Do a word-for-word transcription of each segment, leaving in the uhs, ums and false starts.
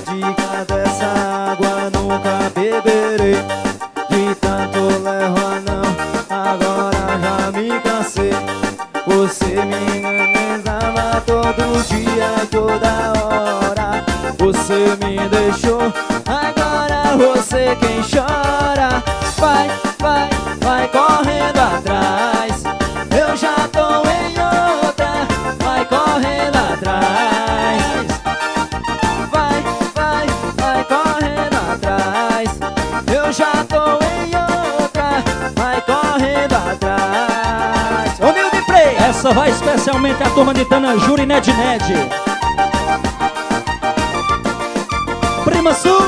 diga dessa água nunca beberei. De tanto leva não, agora já me cansei. Você me enganava todo dia e toda hora. Você me deixou, agora você quem chora. Vai, vai, vai correndo atrás, eu já tô em outra. Vai correndo atrás, vai, vai, vai correndo atrás, eu já tô em outra. Vai correndo atrás. Humilde Play. Essa vai especialmente a turma de Tanajura e Ned Ned. Prima Sul.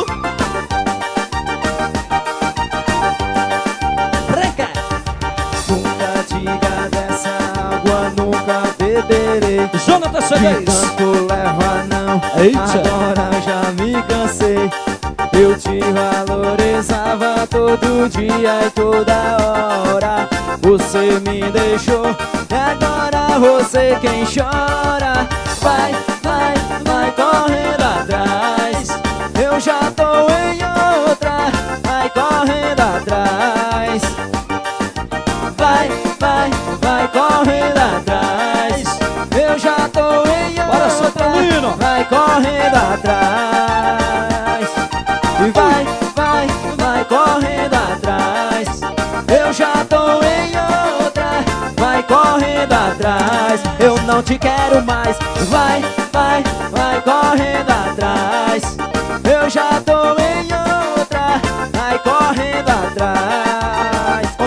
Branca. Nunca diga dessa água, nunca beberei. Jonathan C De dez. tanto leva não, Eita. agora já me cansei. Eu te valorizava todo dia e toda hora. Você me deixou e agora você quem chora. Vai, vai, vai correndo atrás, eu já tô em outra. Vai correndo atrás, vai, vai, vai correndo atrás, eu já tô em outra. Bora, Santelino. Vai correndo atrás, e vai, vai, vai correndo atrás, eu já tô em outra. Vai correndo atrás, eu não te quero mais. Vai, vai, vai correndo atrás, eu já tô em outra. Vai correndo atrás.